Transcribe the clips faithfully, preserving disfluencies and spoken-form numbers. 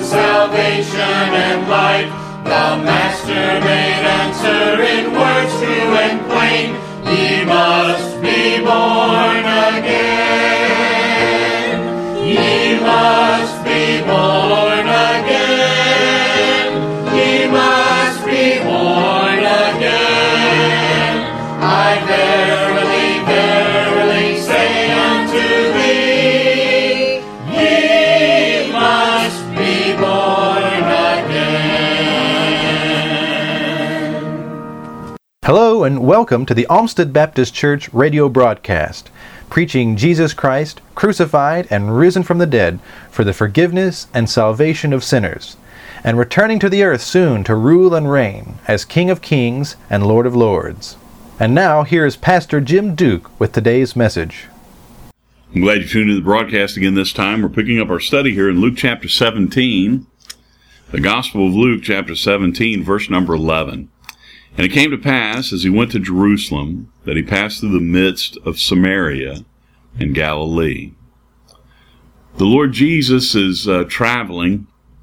salvation and light. The Master made answer in words true and plain. Ye must be born again. Ye must be born again. Ye must be born again. I verily, verily say unto thee, ye must be born again. Hello and welcome to the Olmsted Baptist Church radio broadcast, preaching Jesus Christ, crucified and risen from the dead for the forgiveness and salvation of sinners, and returning to the earth soon to rule and reign as King of Kings and Lord of Lords. And now, here is Pastor Jim Duke with today's message. I'm glad you tuned in to the broadcast again this time. We're picking up our study here in Luke chapter seventeen, the Gospel of Luke chapter seventeen, verse number eleven. And it came to pass, as he went to Jerusalem, that he passed through the midst of Samaria and Galilee. The Lord Jesus is uh, traveling.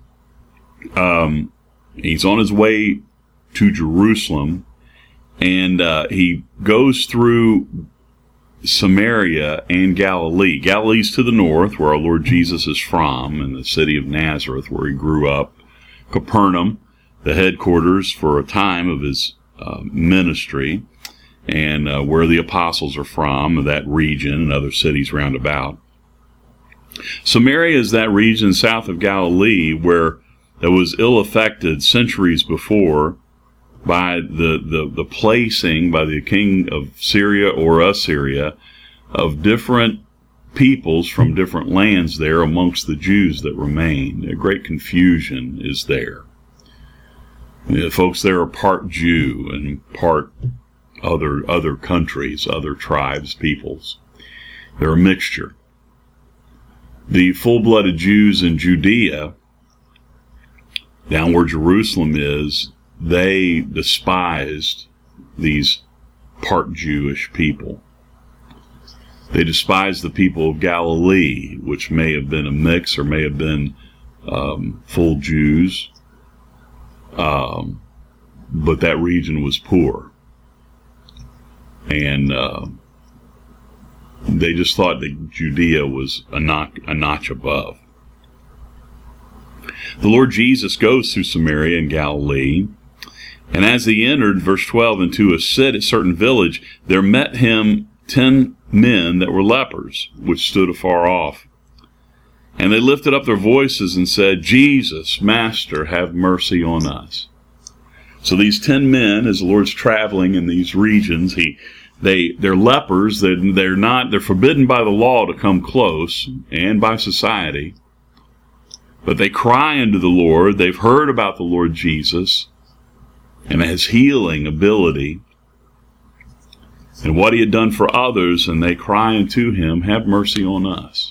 Um, he's on his way to Jerusalem, and uh, he goes through Samaria and Galilee. Galilee's to the north, where our Lord Jesus is from, in the city of Nazareth, where he grew up. Capernaum, the headquarters for a time of his uh, ministry, and uh, where the apostles are from, that region and other cities round about. Samaria is that region south of Galilee where it was ill-affected centuries before by the, the, the placing by the king of Syria or Assyria of different peoples from different lands there amongst the Jews that remained. A great confusion is there. The folks there are part Jew and part other other countries, other tribes, peoples. They're a mixture. The full-blooded Jews in Judea, down where Jerusalem is, they despised these part Jewish people. They despised the people of Galilee, which may have been a mix or may have been um, full Jews, um, but that region was poor. And uh, they just thought that Judea was a notch, a notch above. The Lord Jesus goes through Samaria and Galilee, and as he entered, verse twelve, into a city, a certain village, there met him ten men that were lepers, which stood afar off. And they lifted up their voices and said, Jesus, Master, have mercy on us. So these ten men, as the Lord's traveling in these regions, he they they're lepers. They're, they're not they're forbidden by the law to come close and by society. But they cry unto the Lord. They've heard about the Lord Jesus and his healing ability and what he had done for others, and they cry unto him, have mercy on us.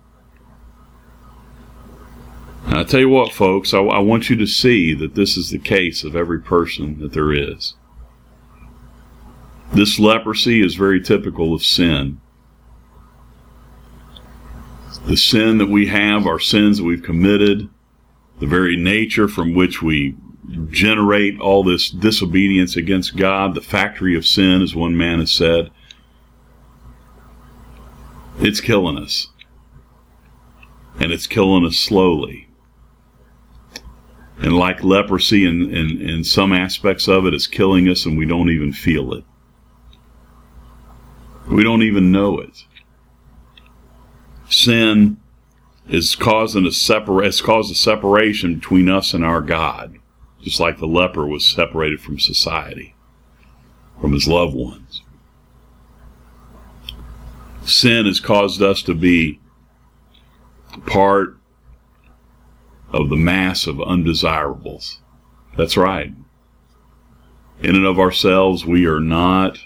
And I tell you what, folks, I, I want you to see that this is the case of every person that there is. This leprosy is very typical of sin. The sin that we have, our sins that we've committed, the very nature from which we generate all this disobedience against God, the factory of sin, as one man has said, it's killing us. And it's killing us slowly. And like leprosy in, in, in some aspects of it, it's killing us and we don't even feel it. We don't even know it. Sin is causing a separ- it's caused a separation between us and our God, just like the leper was separated from society, from his loved ones. Sin has caused us to be part of the mass of undesirables. That's right. In and of ourselves, we are not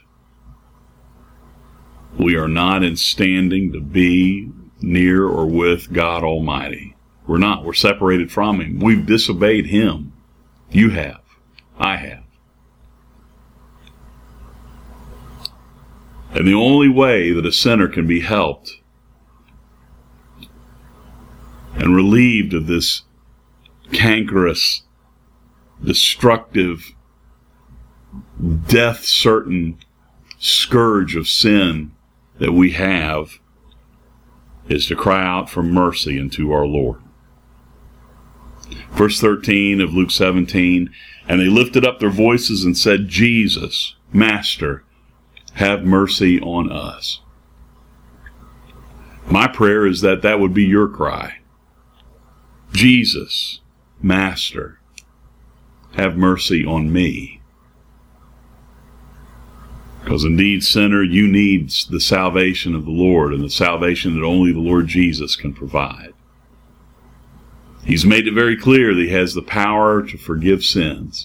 we are not in standing to be near or with God Almighty. We're not. We're separated from Him. We've disobeyed Him. You have. I have. And the only way that a sinner can be helped and relieved of this cankerous, destructive, death-certain scourge of sin that we have is to cry out for mercy unto our Lord. Verse thirteen of Luke seventeen, and they lifted up their voices and said, Jesus, Master, have mercy on us. My prayer is that that would be your cry. Jesus, Master, have mercy on me. Because indeed, sinner, you need the salvation of the Lord, and the salvation that only the Lord Jesus can provide. He's made it very clear that he has the power to forgive sins.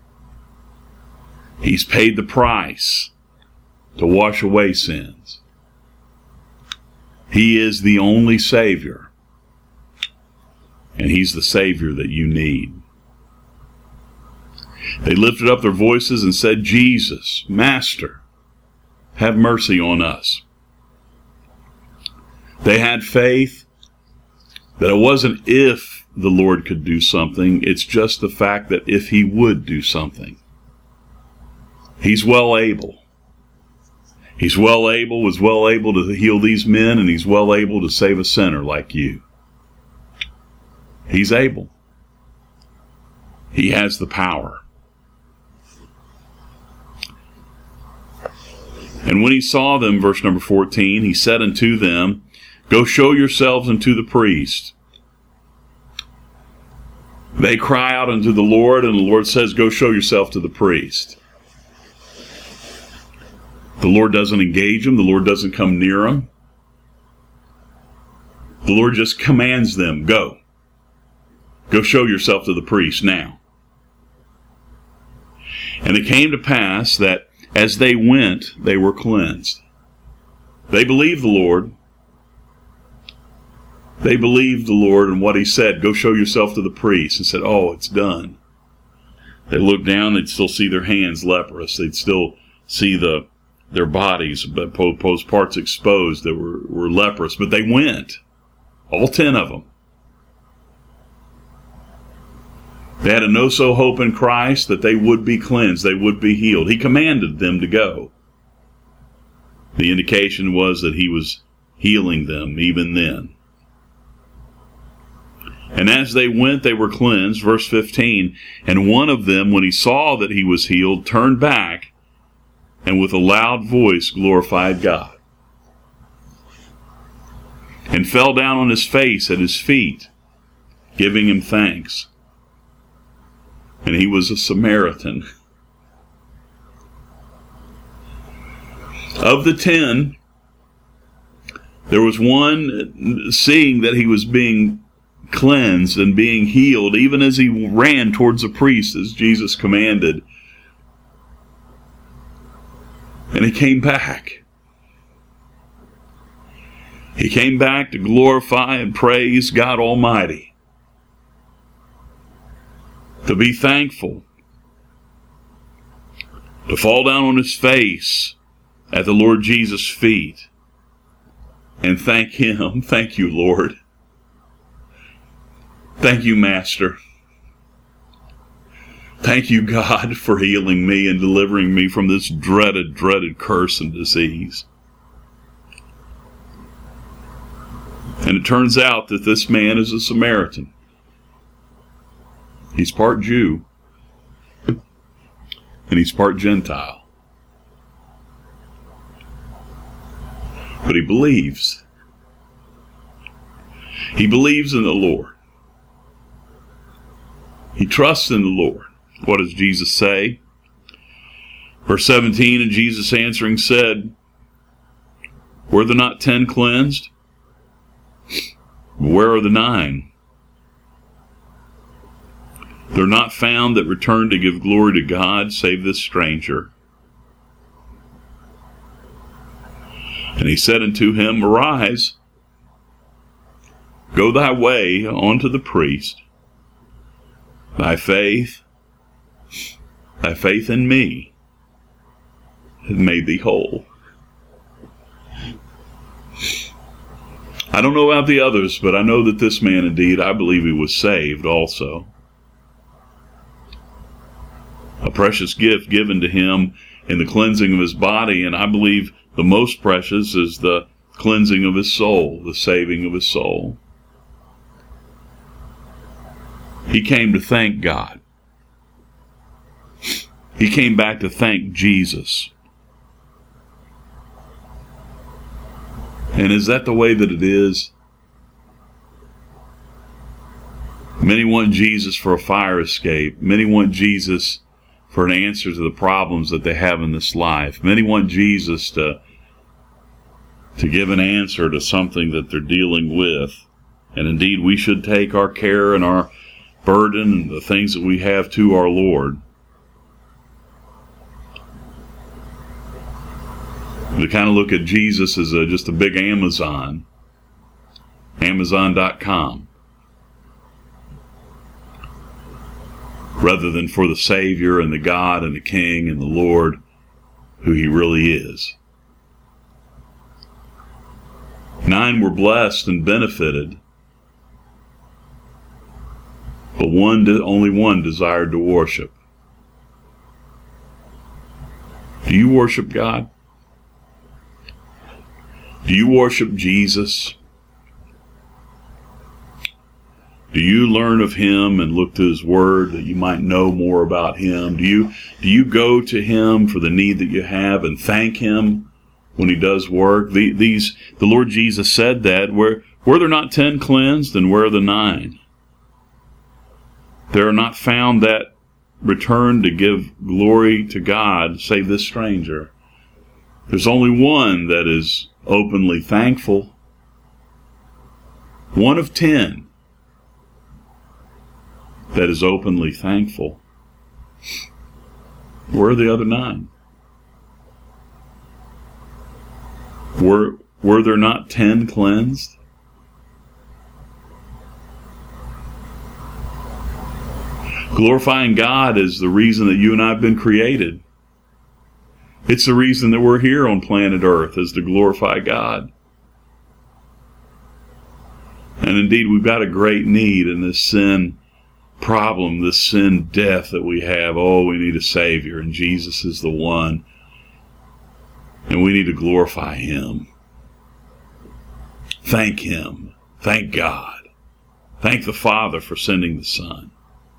He's paid the price to wash away sins. He is the only Savior, and he's the Savior that you need. They lifted up their voices and said, Jesus, Master, have mercy on us. They had faith that it wasn't if the Lord could do something, it's just the fact that if he would do something. He's well able. He's well able, was well able to heal these men, and he's well able to save a sinner like you. He's able. He has the power. And when he saw them, verse number fourteen, he said unto them, Go show yourselves unto the priest. They cry out unto the Lord, and the Lord says, Go show yourself to the priest. The Lord doesn't engage them. The Lord doesn't come near them. The Lord just commands them, Go. Go show yourself to the priest now. And it came to pass that as they went, they were cleansed. They believed the Lord. They believed the Lord and what he said, Go show yourself to the priest, and said, Oh, it's done. They looked down, they'd still see their hands leprous. They'd still see the their bodies, but those parts exposed that were, were leprous. But they went, all ten of them. They had a no-so hope in Christ that they would be cleansed, they would be healed. He commanded them to go. The indication was that he was healing them even then. And as they went, they were cleansed. Verse fifteen, and one of them, when he saw that he was healed, turned back, and with a loud voice glorified God, and fell down on his face at his feet, giving him thanks. And he was a Samaritan. Of the ten, there was one, seeing that he was being cleansed and being healed, even as he ran towards the priest as Jesus commanded. And he came back. He came back to glorify and praise God Almighty, to be thankful, to fall down on his face at the Lord Jesus' feet and thank him. Thank you, Lord. Thank you, Master. Thank you, God, for healing me and delivering me from this dreaded, dreaded curse and disease. And it turns out that this man is a Samaritan. He's part Jew, and he's part Gentile. But he believes. He believes in the Lord. He trusts in the Lord. What does Jesus say? Verse seventeen, and Jesus answering said, Were there not ten cleansed? Where are the nine? They're not found that return to give glory to God, save this stranger. And he said unto him, Arise, go thy way unto the priest. Thy faith, thy faith in me, has made thee whole. I don't know about the others, but I know that this man indeed, I believe he was saved also. a precious gift given to him in the cleansing of his body, and I believe the most precious is the cleansing of his soul, the saving of his soul. He came to thank God. He came back to thank Jesus. And is that the way that it is? Many want Jesus for a fire escape. Many want Jesus for an answer to the problems that they have in this life. Many want Jesus to, to give an answer to something that they're dealing with. And indeed, we should take our care and our burden and the things that we have to our Lord. We kind of look at Jesus as a, just a big Amazon, Amazon dot com, rather than for the Savior and the God and the King and the Lord who he really is. Nine were blessed and benefited, but one, only one desired to worship. Do you worship God? Do you worship Jesus? Do you learn of him and look to his word that you might know more about him? Do you do you go to him for the need that you have and thank him when he does work? The, these the Lord Jesus said that, where were there not ten cleansed, and where are the nine? There are not found that return to give glory to God, save this stranger. There's only one that is openly thankful. One of ten that is openly thankful. Where are the other nine? Were, were there not ten cleansed? Glorifying God is the reason that you and I have been created. It's the reason that we're here on planet Earth, is to glorify God. And indeed, we've got a great need in this sin problem, this sin death that we have. Oh, we need a Savior, and Jesus is the one. And we need to glorify him. Thank him. Thank God. Thank the Father for sending the Son.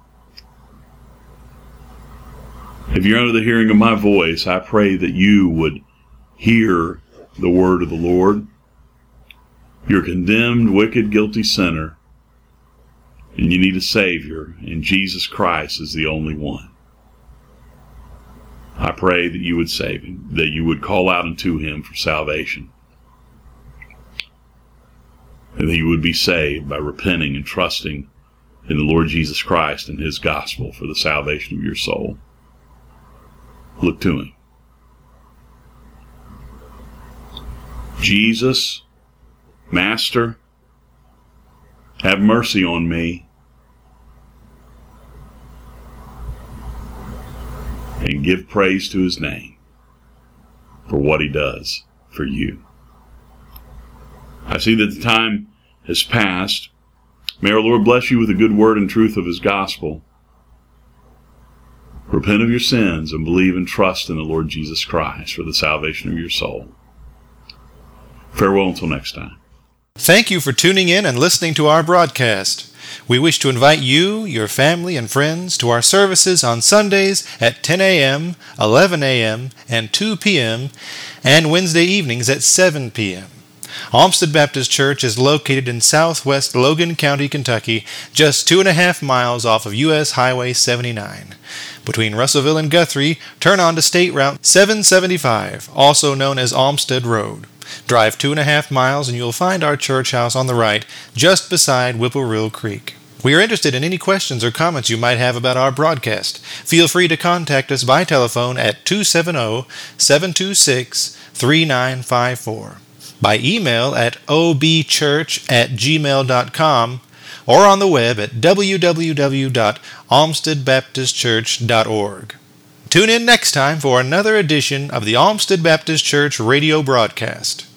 If you're under the hearing of my voice, I pray that you would hear the word of the Lord. You're a condemned, wicked, guilty sinner, and you need a Savior, and Jesus Christ is the only one. I pray that you would save him, that you would call out unto him for salvation, and that you would be saved by repenting and trusting in the Lord Jesus Christ and his gospel for the salvation of your soul. Look to him. Jesus, Master, have mercy on me, and give praise to his name for what he does for you. I see that the time has passed. May our Lord bless you with the good word and truth of his gospel. Repent of your sins and believe and trust in the Lord Jesus Christ for the salvation of your soul. Farewell until next time. Thank you for tuning in and listening to our broadcast. We wish to invite you, your family, and friends to our services on Sundays at ten a.m., eleven a.m., and two p.m., and Wednesday evenings at seven p.m. Olmsted Baptist Church is located in southwest Logan County, Kentucky, just two and a half miles off of U S Highway seventy-nine. Between Russellville and Guthrie, turn on to State Route seven seventy-five, also known as Olmsted Road. Drive two and a half miles and you'll find our church house on the right, just beside Whipple Creek. We are interested in any questions or comments you might have about our broadcast. Feel free to contact us by telephone at two seven zero, seven two six, three nine five four, by email at o b church at gmail dot com, or on the web at w w w dot olmsted baptist church dot org. Tune in next time for another edition of the Olmsted Baptist Church radio broadcast.